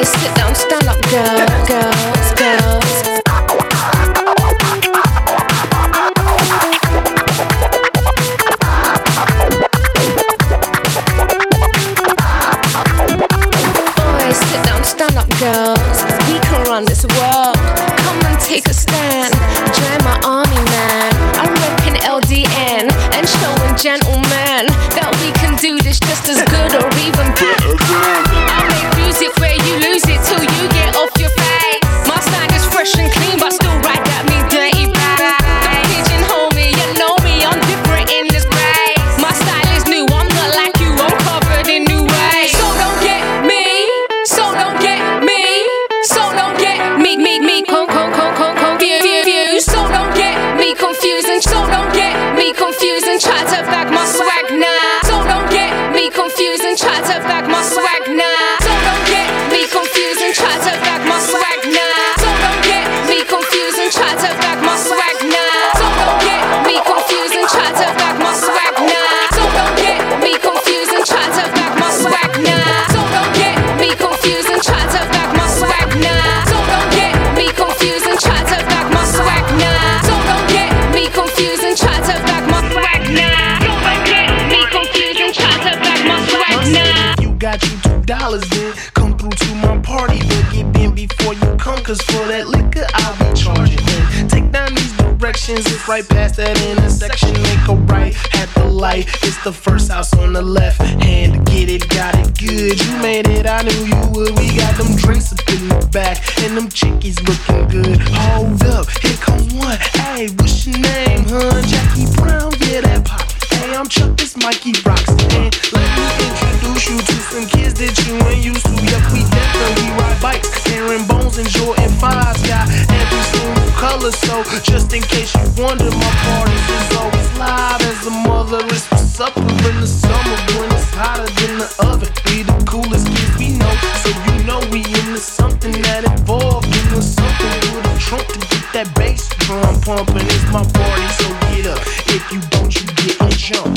Boys, sit down, stand up, girls, girls, girls. Boys, sit down, stand up, girls. We can run this world. Come and take a stand. Join my army, man. I'm repping LDN and showing gentlemen that we can do this just as good or even better. I make music where you lose it till you get off your face. My sound is fresh and clean, but still right at me dirty bad. Don't pigeonhole me, you know me, I'm different in this way. My style is new, I'm not like you, I'm covered in new ways. So don't get me, so don't get me, so don't get me, confused. So don't get me confused and so don't get me confused and try to bag my swag now. So don't get me confused and try to bag my swag now. So don't get me confused and try to bag my swag now. So don't get me confused and try to bag my swag now. So don't get me confused and try to bag my swag now. So don't get me confused and try to bag my swag now. So don't get me confused and try to bag my swag now. So don't get me confused and try to bag my swag now. So don't get me confused and try to bag my swag now. So don't get me confused and try to bag my swag now. You got you $2 then come through to my party, then get in before you come, cause for that liquor I'll be charging. Then take down these directions, it's right past that intersection, make a right at the light, it's the first house on the left hand, get it, got it good, you made it, I knew you would. We got them drinks up in the back and them chickies looking good. Hold up, here comes one, hey, what's your name, huh? Jackie Brown, yeah, that pop. Hey, I'm Chuck, this Mikey Rocks, and let me introduce you to some kids that you ain't used to. Yep, we definitely ride bikes, Aaron Bones and Jordan 5s, got every single color. So just in case you wonder, my parties is always live as a mother. It's for supper in the summer when it's hotter than the oven. We the coolest kids we know, so you know we into something that involved into something with a trunk to get that bass drum pumping. It's my party, so get up. If you don't, you get on jump,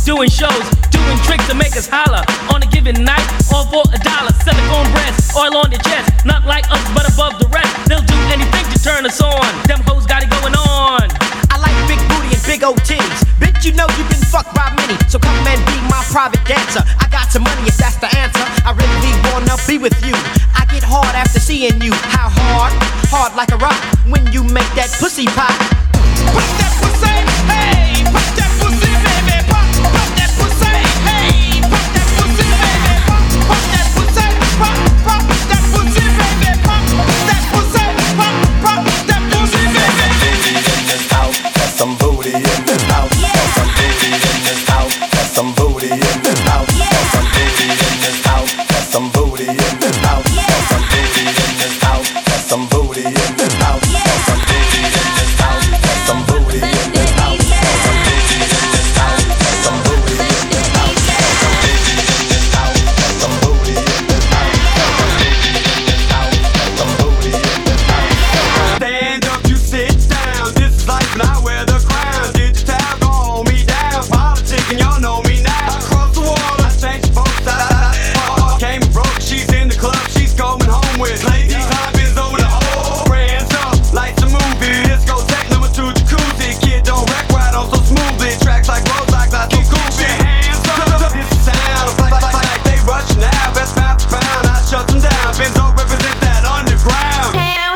doing shows, doing tricks to make us holler. On a given night, all for $1. Silicone breasts, oil on their chest. Not like us, but above the rest. They'll do anything to turn us on. Them hoes got it going on. I like big booty and big old titties. Bitch, you know you've been fucked by many, so come and be my private dancer. I got some money if that's the answer. I really wanna be with you. I get hard after seeing you. How hard? Hard like a rock when you make that pussy pop. Pop that pussy, hey, pop that pussy, baby, pop that pussy, hey, pop that pussy, baby, pop that pussy, pop that pussy, baby, pop that pussy, pop that pussy, baby. In this house, got some booty in this house, got some booty in this house, got some booty in this house, got some booty in this house, got some booty in this house, got some booty in this house, got some booty in this house, got some booty in this house, got some booty in this house, got some booty in this house, got some booty in this house, got some booty in this house, got some booty in this house, got some booty in this house, got some booty in this house. Stand up, you sit down. This is life and I wear the crown. Digital, go hold me down. Politic and y'all know me now. Across the water, I changed folks out. Came broke, she's in the club, she's going home with. Ladies, high bins over the whole. Brands up, lights a movie. Disco tech number 2 jacuzzi. Kid don't wreck right on so smoothly. Tracks like Rolex, like too goofy. Hands up, this sound like they rush now. Best mouth pound, I shut them down. Benzo represent that underground.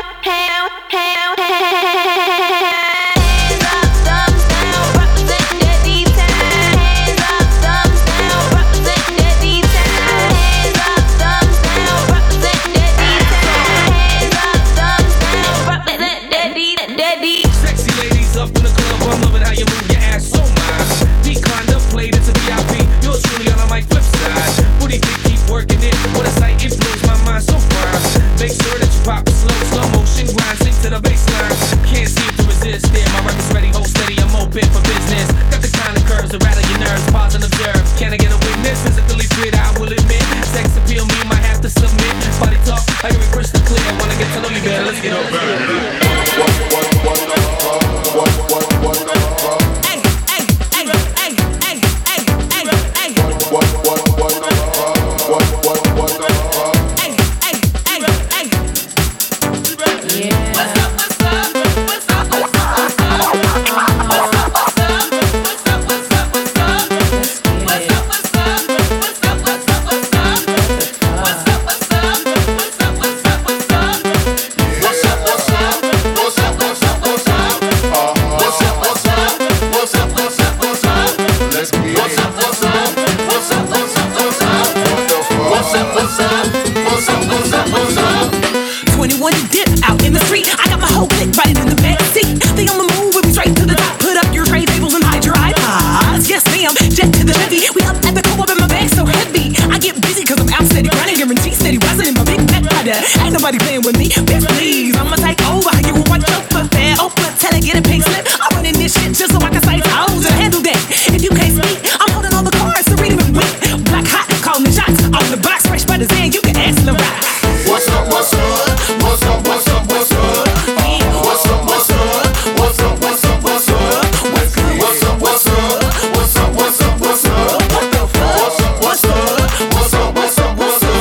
Sexy ladies up in the club, I'm loving how you move your ass so nice. Decline the plate, it's a VIP. Yours truly on my flip side. Booty big, keep working it. What a sight, it blows my mind so fine. Make sure that you pop it slow motion grind, sink to the baseline. Can't seem to resist it. My record's ready, hold steady, I'm open for business. Got the kind of curves that rattle your nerves, pause and observe. Can I get a witness? Physically fit, I will admit. Sex appeal, me might have to submit. Body talk, I hear it crystal clear. Wanna get to know you better, let's get over it. Ain't nobody playing with me, bitch please, I'ma take over. You want your foot fat, open, tell her get a pink slip. I'm running this shit just so I can say toes and handle that. If you can't speak, I'm holding all the cards to read them and win. Black hot, calling the shots, on the box, fresh by the Zan, you can ask the rock. What's up, what's up? What's up, what's up, what's up? What's up, what's up? What's up, what's up, what's up? What's up, what's up? What's up, what's up, what's up? What the fuck? What's up, what's up? What's up, what's up, what's up?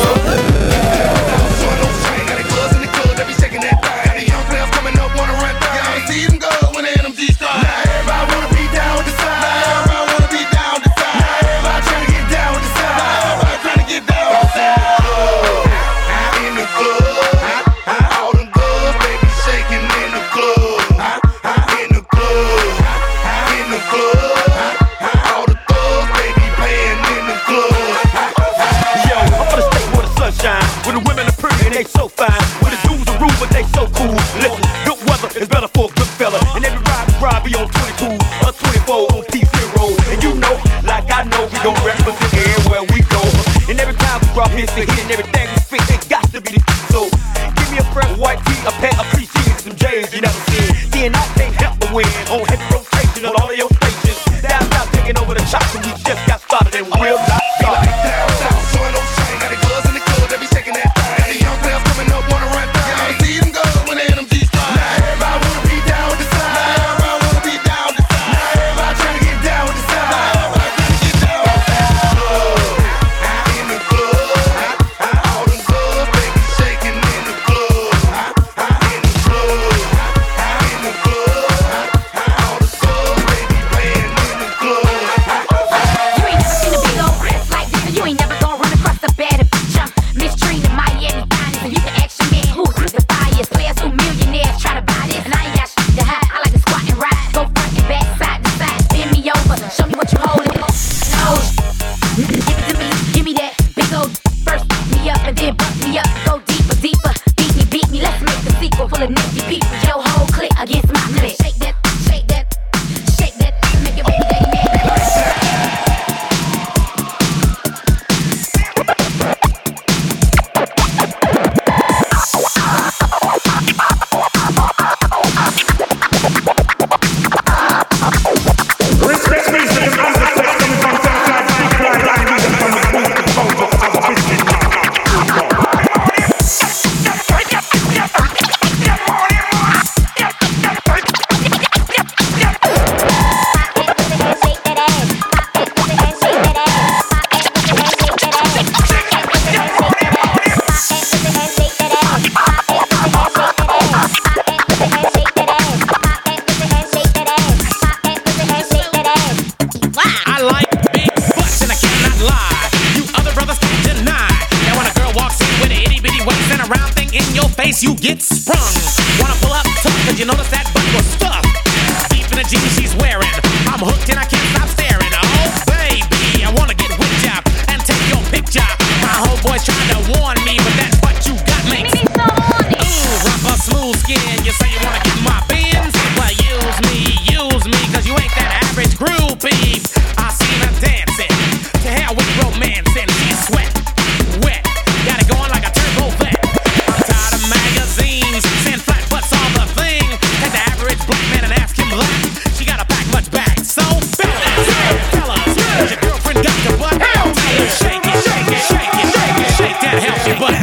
case you get sprung. Wanna pull up tough, cause you notice that butt was stuffed deep in the jeans she's wearing. I'm hooked and I can't stop staring. Oh baby, I wanna get with ya and take your picture. My homeboy's trying to warn me, but that's what you got me. Ooh, rough smooth skin. You say you wanna get my bins? Well, use me, cause you ain't that average groupie. I seen her dancing, to hell with romancing. She's sweat, wet, got it going like a turbo vet. I'm tired of magazines, saying flat butts all the thing. Take the average black man and ask him that. She got a pack much back, so fellas, your girlfriend got your butt. Shake it, shake it, shake it, shake it, shake that healthy butt.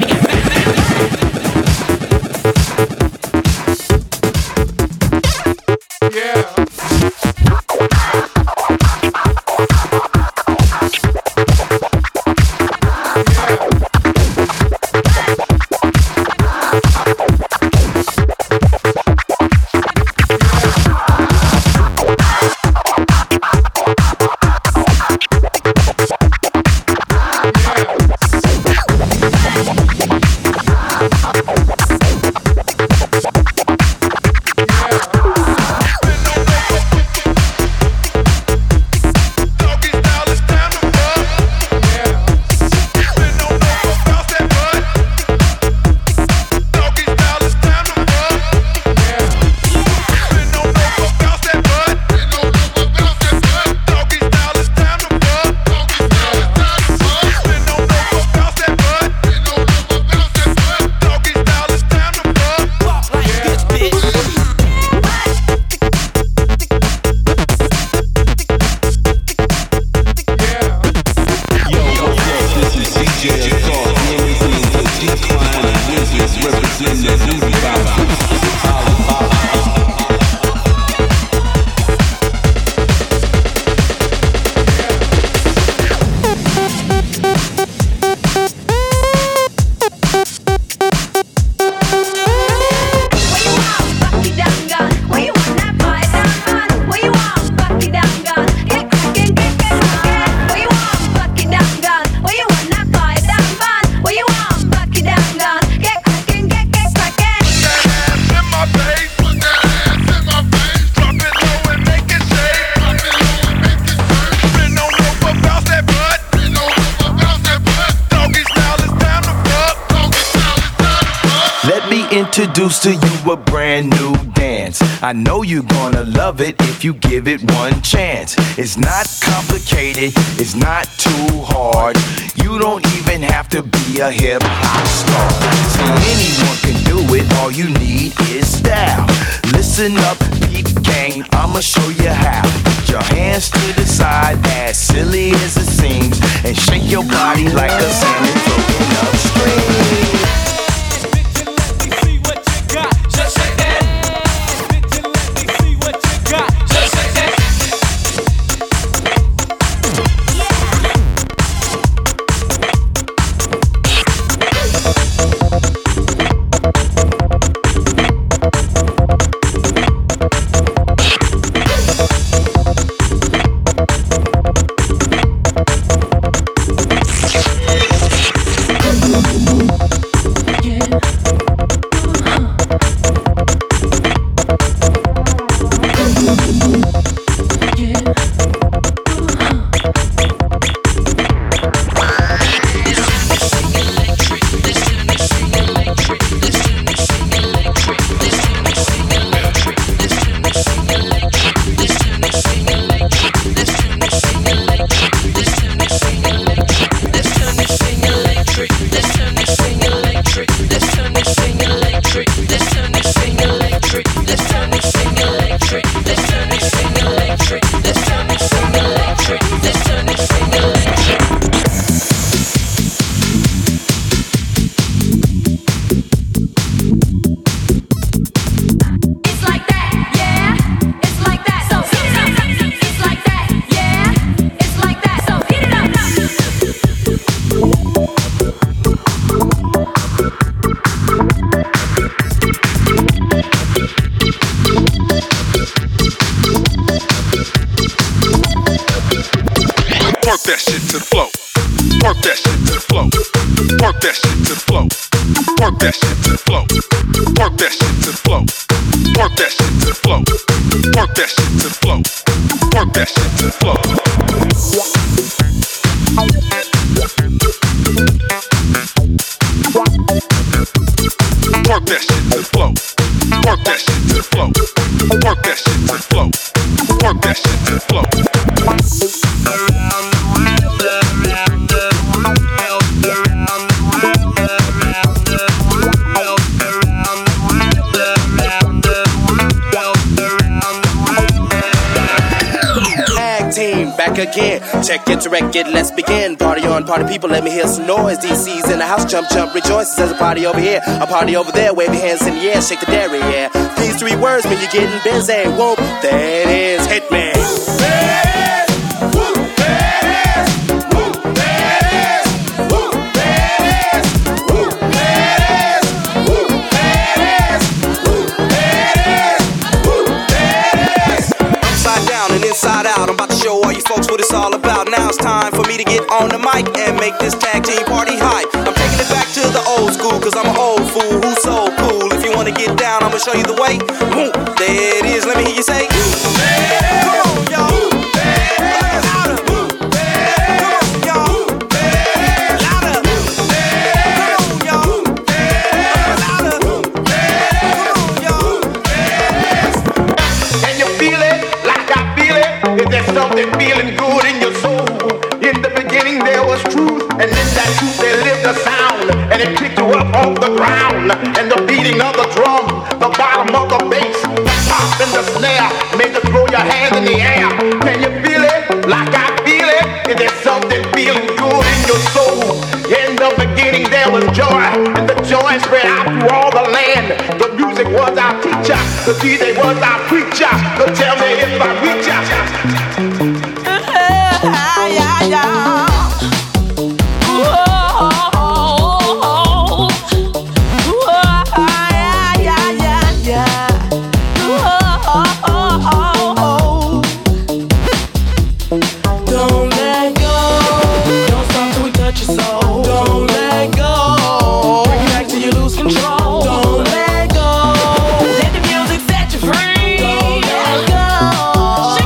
Introduce to you a brand new dance. I know you're gonna love it if you give it one chance. It's not complicated, it's not too hard. You don't even have to be a hip hop star. So anyone can do it, all you need is style. Listen up, peep gang, I'ma show you how. Put your hands to the side, as silly as it seems, and shake your body like a salmon floating upstream. Work that shit to the flow. Work that shit to the flow. Work that shit to the flow. Work that shit to the flow. Work that shit to the flow. Work that shit to the flow. Work that shit to the flow. Work that shit to the flow. Work that shit to the flow. Work that shit to the flow. Work that shit to the flow. Work that shit to the flow. Back again, check it to wreck it, let's begin. Party on, party people, let me hear some noise. DC's in the house, jump, jump, rejoices. There's a party over here, a party over there. Wave your hands in the air, shake the dairy, yeah. These three words mean you're getting busy. Whoop, that is hit me. Inside out, I'm about to show all you folks what it's all about. Now it's time for me to get on the mic and make this tag team party hype. I'm taking it back to the old school, cause I'm an old fool who's so cool. If you wanna get down, I'ma show you the way. Boom, there it is, let me hear you say. Come on, y'all. Something feeling good in your soul. In the beginning there was truth, and in that truth there lived a sound, and it picked you up off the ground. And the beating of the drum, the bottom of the bass, the pop and the snare made you throw your hands in the air. Can you feel it like I feel it? Is there something feeling good in your soul? In the beginning there was joy, and the joy spread out through all the land. The music was our teacher, the DJ was our preacher. So tell me if I reach ya. Don't let go. Don't stop till we touch your soul. Don't let go. Bring it back till you lose control. Don't let go. Let the music set you free. Don't let go.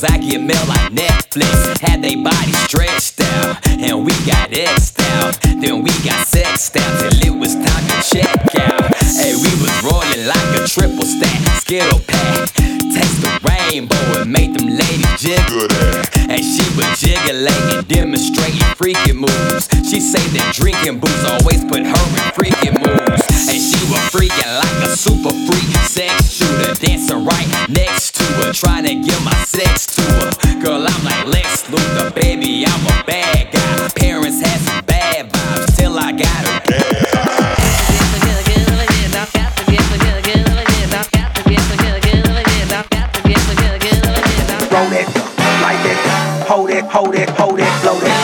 cause I get mail like Netflix. Had they body stretched out, and we got X'd out. Then we got sexed out till it was time to check out. Hey, we was rolling like a triple stack, Skittle pack. Taste the rainbow and make them ladies jiggle. And she was jiggling, demonstrating freaking moves. She say that drinking booze always put her in freaking moves. And she was freaking like a super freak sex shooter, dancing right next to her, trying to give my sex to her. Girl, I'm like Lex Luthor, baby, I'm a bad guy. Parents had some bad vibes till I got her. Roll it, like it, hold it, hold it, hold it, float it.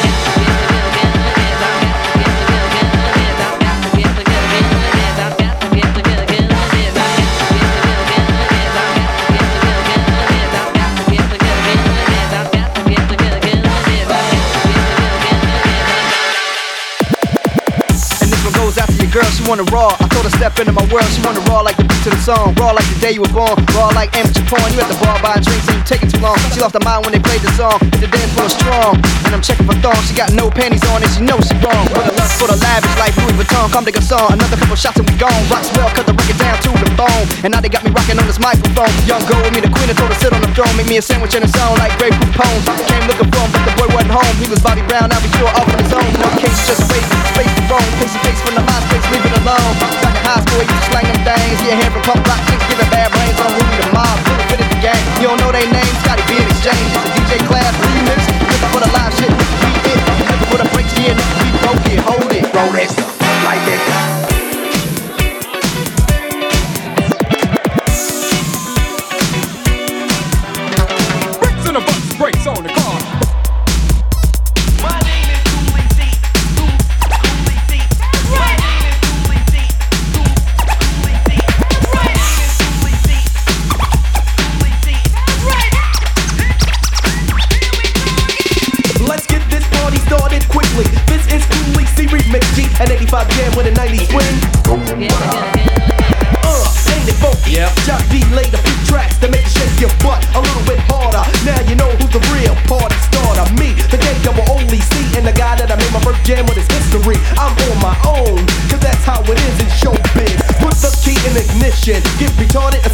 Girl, she wanna raw. I told her step into my world. She wanna raw like the beat to the song. Raw like the day you were born. Raw like amateur porn. You at the bar buying drinks and you taking too long. She lost her mind when they played the song. Hit the dance floor strong. And I'm checking for thongs. She got no panties on and she knows she wrong. With a lust for the lavish like Louis Vuitton. Come to Gasson. Another couple shots and we gone. Rocks well, cut the record down to the bone. And now they got me rocking on this microphone. Young girl with me, the queen, I told her sit on the throne. Make me a sandwich in a zone like grapefruit pones. Came looking for him, but the boy wasn't home. He was Bobby Brown, now be sure off on his own. No case, just space to roam. Pacey face from the high space, leave it alone. Back in high school, you just slang them things. Yeah, hand from pump rock chicks, giving bad brains on Rudy the Mob. Really fit at the game. You don't know they names, Scotty B in exchange. It's a DJ class remix. Looking for the live shit, we it. Looking for the breaks here, we broke it. Hold it, roll it, like it. Bricks in a bus, brakes on the car. An 85 jam with a 90 swing. Ain't it funky? Yep. Jock D laid a few tracks to make you shake your butt a little bit harder. Now you know who's the real party starter. Me, the K-double-O-L-E-C, and the guy that I made my first jam with his history. I'm on my own, cause that's how it is in showbiz. Put the key in ignition, get retarded